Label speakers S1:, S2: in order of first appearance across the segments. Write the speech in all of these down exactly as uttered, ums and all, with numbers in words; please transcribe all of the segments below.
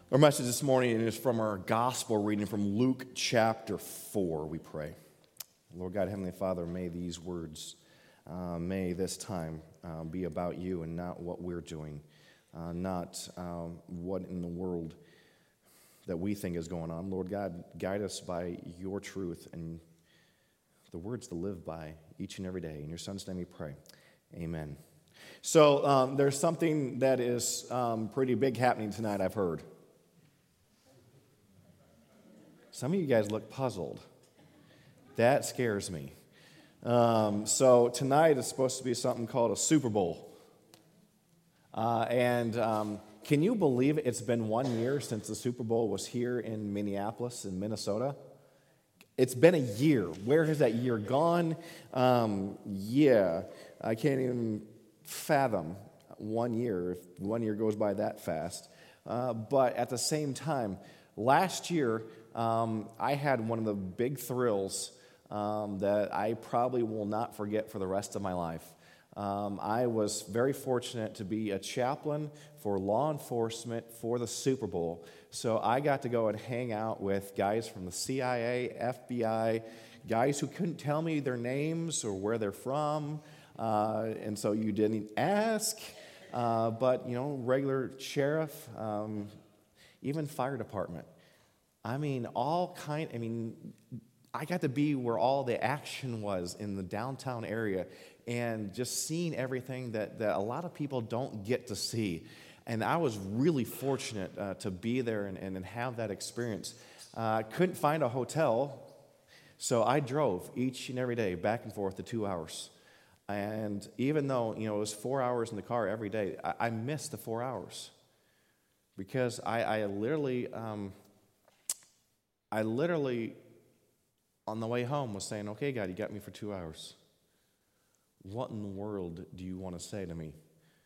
S1: Our message this morning is from our gospel reading from Luke chapter four, we pray. Lord God, Heavenly Father, may these words, uh, may this time uh, be about you and not what we're doing, uh, not um, what in the world that we think is going on. Lord God, guide us by your truth and the words to live by each and every day. In your Son's name we pray. Amen. So um, there's something that is um, pretty big happening tonight, I've heard. Some of you guys look puzzled. That scares me. Um, so tonight is supposed to be something called a Super Bowl. Uh, and um, can you believe it? It's been one year since the Super Bowl was here in Minneapolis, in Minnesota? It's been a year. Where has that year gone? Um, yeah, I can't even fathom one year, if one year goes by that fast. Uh, but at the same time, last year, Um, I had one of the big thrills um, that I probably will not forget for the rest of my life. Um, I was very fortunate to be a chaplain for law enforcement for the Super Bowl. So I got to go and hang out with guys from the C I A, F B I, guys who couldn't tell me their names or where they're from. Uh, and so you didn't ask. Uh, but, you know, regular sheriff, um, even fire department. I mean, all kind, I mean, I got to be where all the action was in the downtown area and just seeing everything that, that a lot of people don't get to see. And I was really fortunate uh, to be there and, and have that experience. I uh, couldn't find a hotel, so I drove each and every day back and forth the two hours. And even though, you know, it was four hours in the car every day, I, I missed the four hours because I, I literally... Um, I literally, on the way home, was saying, okay, God, you got me for two hours. What in the world do you want to say to me?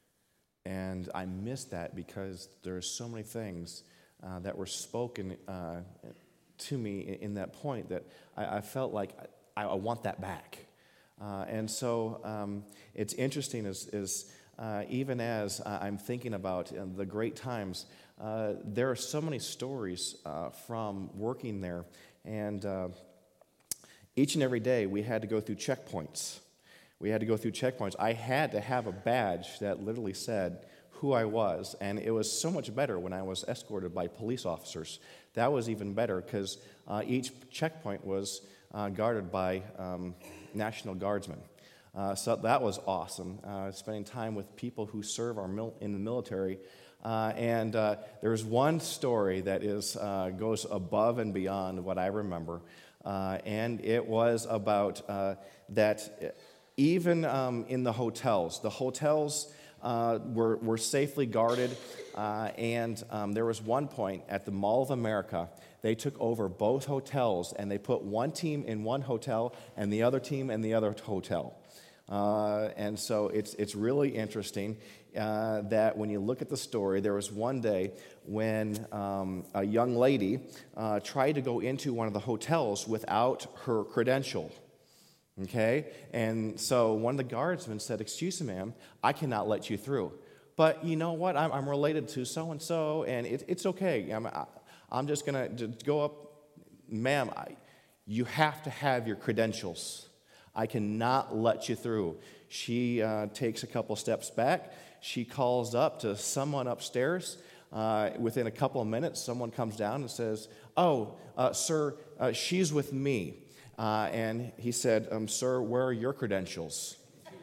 S1: And I missed that because there are so many things uh, that were spoken uh, to me in, in that point that I, I felt like I, I want that back. Uh, and so um, it's interesting is, is uh, even as I'm thinking about uh, the great times, Uh, there are so many stories uh, from working there, and uh, each and every day we had to go through checkpoints. We had to go through checkpoints. I had to have a badge that literally said who I was, and it was so much better when I was escorted by police officers. That was even better because uh, each checkpoint was uh, guarded by um, National Guardsmen. Uh, so that was awesome, uh, spending time with people who serve our mil- in the military. Uh, and uh, there's one story that is uh, goes above and beyond what I remember, uh, and it was about uh, that even um, in the hotels, the hotels uh, were, were safely guarded, uh, and um, there was one point at the Mall of America, they took over both hotels, and they put one team in one hotel and the other team in the other hotel. Uh, and so it's it's really interesting uh, that when you look at the story, there was one day when um, a young lady uh, tried to go into one of the hotels without her credential. Okay? And so one of the guardsmen said, "Excuse me, ma'am, I cannot let you through. But you know what? I'm, I'm related to so-and-so, and it, it's okay. I'm, I, I'm just going to go up. Ma'am, I, you have to have your credentials. I cannot let you through." She uh, takes a couple steps back. She calls up to someone upstairs. Uh, within a couple of minutes, someone comes down and says, "Oh, uh, sir, uh, she's with me." Uh, and he said, um, "Sir, where are your credentials?"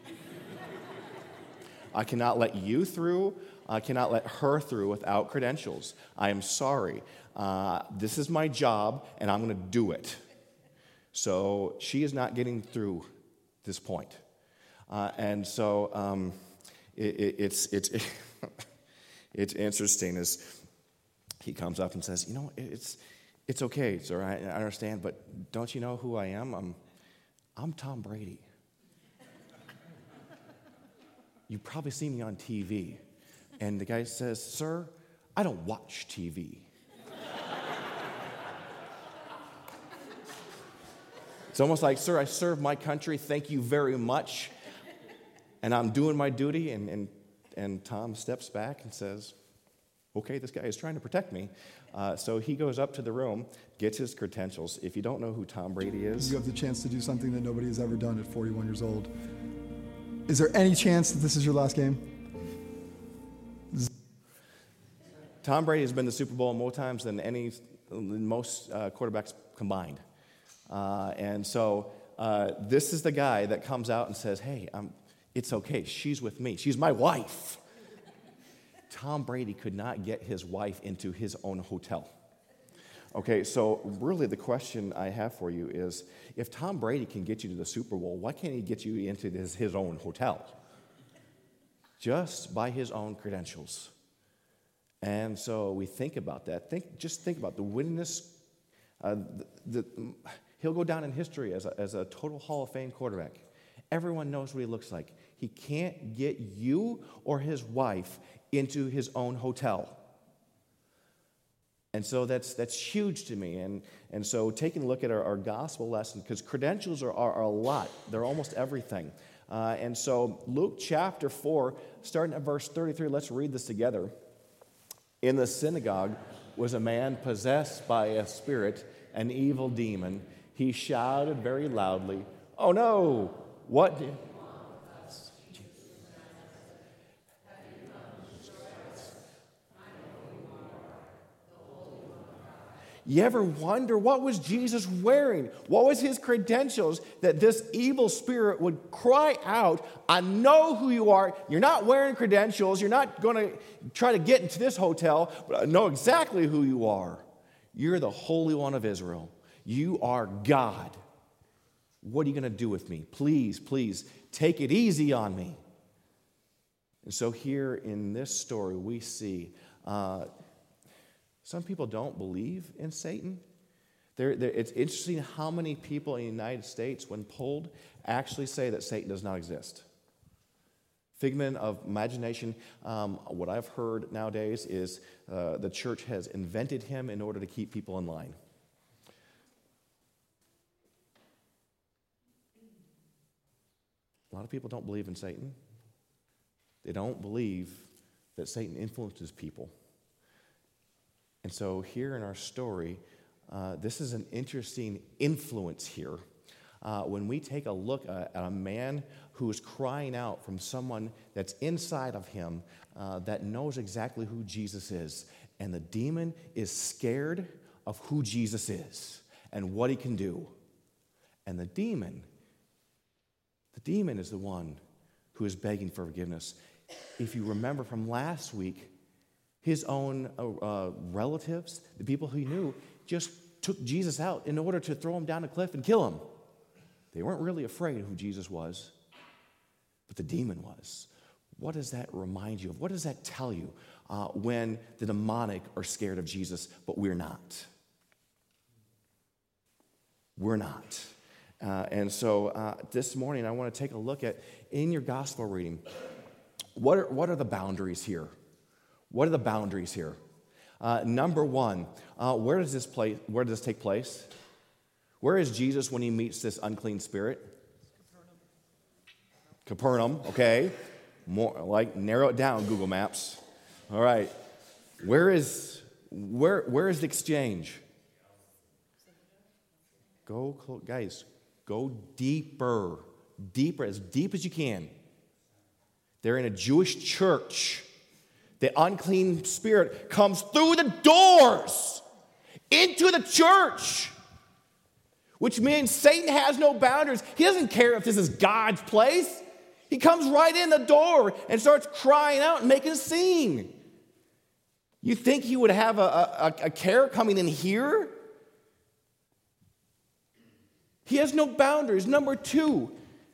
S1: "I cannot let you through. I cannot let her through without credentials. I am sorry. Uh, this is my job, and I'm going to do it." So she is not getting through this point. Uh, and so um, it, it, it's, it's, it's interesting as he comes up and says, "You know, it's, it's okay, sir, I, I understand, but don't you know who I am? I'm, I'm Tom Brady. You probably see me on T V." And the guy says, "Sir, I don't watch T V." It's almost like, "Sir, I serve my country, thank you very much, and I'm doing my duty." And, and, and Tom steps back and says, okay, this guy is trying to protect me. Uh, so he goes up to the room, gets his credentials. If you don't know who Tom Brady is,
S2: you have the chance to do something that nobody has ever done at forty-one years old. Is there any chance that this is your last game?
S1: Tom Brady has been to the Super Bowl more times than any, than most uh, quarterbacks combined. Uh, and so uh, this is the guy that comes out and says, hey, I'm, it's okay, she's with me. She's my wife. Tom Brady could not get his wife into his own hotel. Okay, so really the question I have for you is, if Tom Brady can get you to the Super Bowl, why can't he get you into his, his own hotel? Just by his own credentials. And so we think about that. Think, just think about the winningest. Uh, the, the, he'll go down in history as a, as a total Hall of Fame quarterback. Everyone knows what he looks like. He can't get you or his wife into his own hotel. And so that's that's huge to me. And, and so taking a look at our, our gospel lesson, because credentials are, are, are a lot. They're almost everything. Uh, and so Luke chapter four, starting at verse thirty-three, let's read this together. In the synagogue was a man possessed by a spirit, an evil demon. He shouted very loudly, "Oh no, what did..." You ever wonder, what was Jesus wearing? What was his credentials that this evil spirit would cry out, I know who you are. You're not wearing credentials. You're not going to try to get into this hotel, but I know exactly who you are. You're the Holy One of Israel. You are God. What are you going to do with me? Please, please, take it easy on me. And so here in this story, we see uh, some people don't believe in Satan. They're, they're, it's interesting how many people in the United States, when polled, actually say that Satan does not exist. Figment of imagination. Um, what I've heard nowadays is uh, the church has invented him in order to keep people in line. A lot of people don't believe in Satan. They don't believe that Satan influences people. And so here in our story, uh, this is an interesting influence here. Uh, when we take a look at, at a man who is crying out from someone that's inside of him uh, that knows exactly who Jesus is. And the demon is scared of who Jesus is and what he can do. And the demon, the demon is the one who is begging for forgiveness. If you remember from last week, his own uh, relatives, the people he knew, just took Jesus out in order to throw him down a cliff and kill him. They weren't really afraid of who Jesus was, but the demon was. What does that remind you of? What does that tell you uh, when the demonic are scared of Jesus, but we're not? We're not. Uh, and so uh, this morning I want to take a look at, in your gospel reading, what are, what are the boundaries here? What are the boundaries here? Uh, number one, uh, where does this place? Where does this take place? Where is Jesus when he meets this unclean spirit? Capernaum. Capernaum, okay. More like narrow it down, Google Maps. All right. Where is where where is the exchange? Go, guys. Go deeper, deeper, as deep as you can. They're in a Jewish church. The unclean spirit comes through the doors into the church, which means Satan has no boundaries. He doesn't care if this is God's place. He comes right in the door and starts crying out and making a scene. You think he would have a, a, a care coming in here? He has no boundaries. Number two,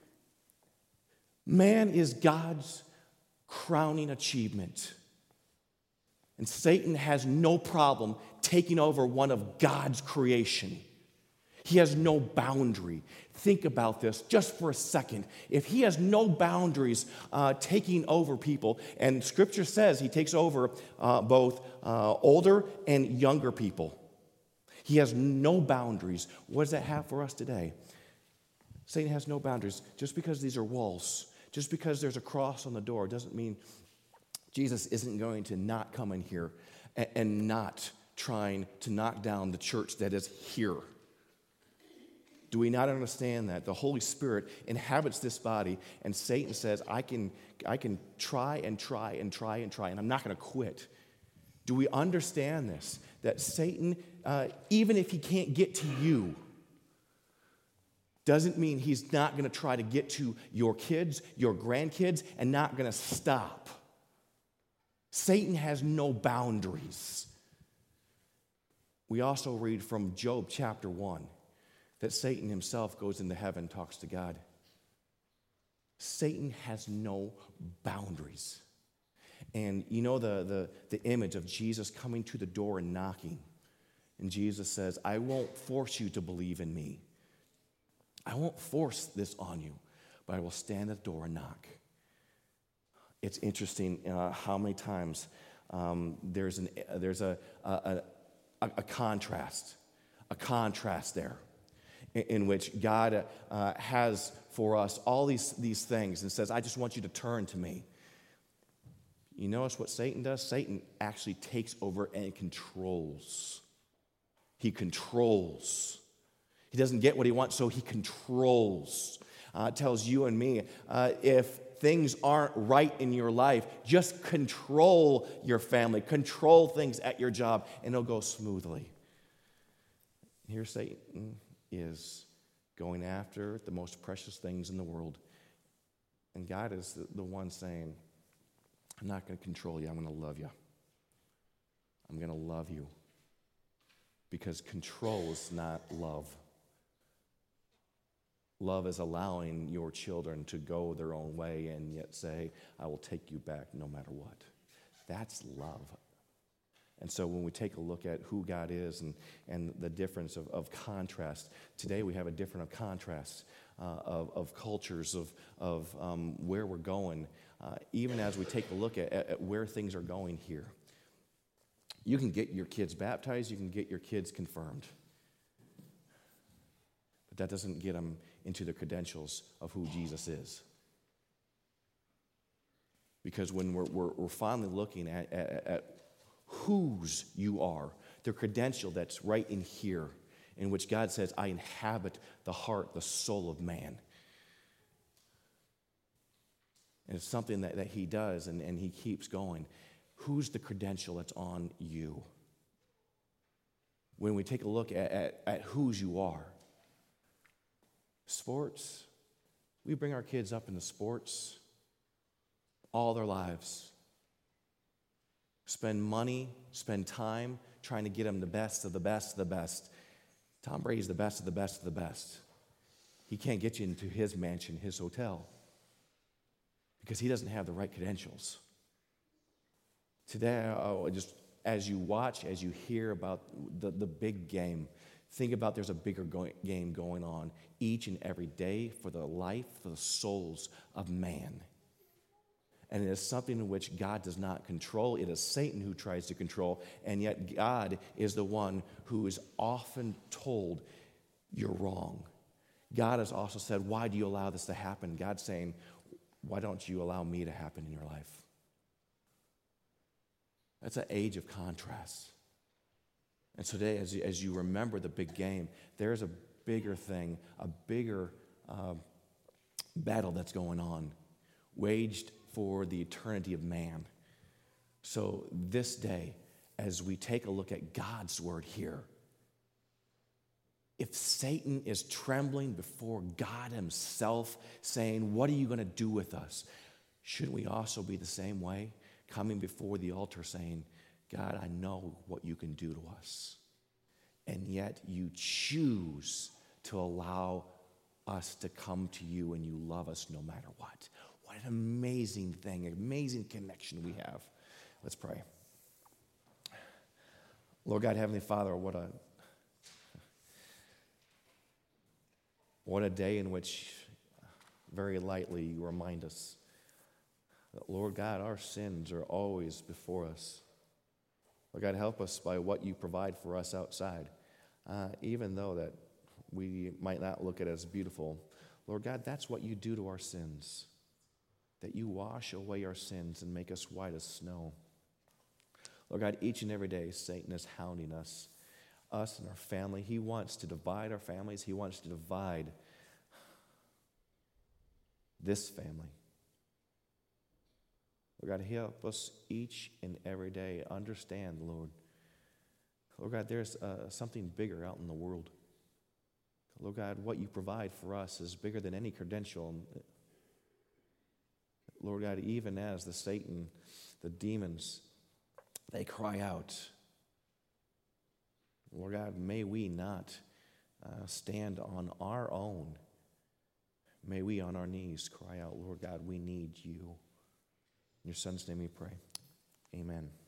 S1: man is God's crowning achievement. And Satan has no problem taking over one of God's creation. He has no boundary. Think about this just for a second. If he has no boundaries uh, taking over people, and Scripture says he takes over uh, both uh, older and younger people. He has no boundaries. What does that have for us today? Satan has no boundaries. Just because these are walls, just because there's a cross on the door, doesn't mean Jesus isn't going to not come in here and, and not trying to knock down the church that is here. Do we not understand that? The Holy Spirit inhabits this body, and Satan says, I can, I can try and try and try and try, and I'm not going to quit. Do we understand this? That Satan, uh, even if he can't get to you, doesn't mean he's not going to try to get to your kids, your grandkids, and not going to stop. Satan has no boundaries. We also read from Job chapter one that Satan himself goes into heaven and talks to God. Satan has no boundaries. And you know the, the, the image of Jesus coming to the door and knocking. And Jesus says, I won't force you to believe in me. I won't force this on you, but I will stand at the door and knock. It's interesting uh, how many times um, there's, an, uh, there's a, a, a, a contrast, a contrast there in, in which God uh, has for us all these, these things and says, I just want you to turn to me. You notice what Satan does? Satan actually takes over and controls. He controls. He doesn't get what he wants, so he controls. Uh, tells you and me, uh, if things aren't right in your life, just control your family, control things at your job, and it'll go smoothly. Here Satan is going after the most precious things in the world. And God is the, the one saying, I'm not going to control you, I'm going to love you. I'm going to love you. Because control is not love. Love is allowing your children to go their own way and yet say, I will take you back no matter what. That's love. And so when we take a look at who God is and, and the difference of, of contrast, today we have a different of contrast uh, of, of cultures, of, of um, where we're going, uh, even as we take a look at, at where things are going here. You can get your kids baptized, you can get your kids confirmed. But that doesn't get them into the credentials of who Jesus is. Because when we're, we're, we're finally looking at, at, at whose you are, the credential that's right in here, in which God says, I inhabit the heart, the soul of man. And it's something that, that he does, and, and he keeps going. Who's the credential that's on you? When we take a look at, at, at whose you are, sports, we bring our kids up into sports all their lives. Spend money, spend time trying to get them the best of the best of the best. Tom Brady's the best of the best of the best. He can't get you into his mansion, his hotel, because he doesn't have the right credentials. Today, oh, just as you watch, as you hear about the, the big game, think about there's a bigger go- game going on each and every day for the life, for the souls of man. And it is something in which God does not control. It is Satan who tries to control, and yet God is the one who is often told, you're wrong. God has also said, why do you allow this to happen? God's saying, why don't you allow me to happen in your life? That's an age of contrast. And today, as you, as you remember the big game, there's a bigger thing, a bigger uh, battle that's going on, waged for the eternity of man. So this day, as we take a look at God's word here, if Satan is trembling before God himself, saying, what are you going to do with us? Should we also be the same way? Coming before the altar saying, God, I know what you can do to us. And yet you choose to allow us to come to you, and you love us no matter what. What an amazing thing, an amazing connection we have. Let's pray. Lord God, Heavenly Father, what a what a day in which very lightly you remind us that, Lord God, our sins are always before us. Lord God, help us by what you provide for us outside, uh, even though that we might not look at it as beautiful. Lord God, that's what you do to our sins. that you wash away our sins and make us white as snow. Lord God, each and every day, Satan is hounding us, us and our family. He wants to divide our families. He wants to divide this family. Lord God, help us each and every day understand, Lord. Lord God, there's uh, something bigger out in the world. Lord God, what you provide for us is bigger than any credential. Lord God, even as the Satan, the demons, they cry out. Lord God, may we not uh, stand on our own. May we on our knees cry out, Lord God, we need you. In your Son's name we pray. Amen.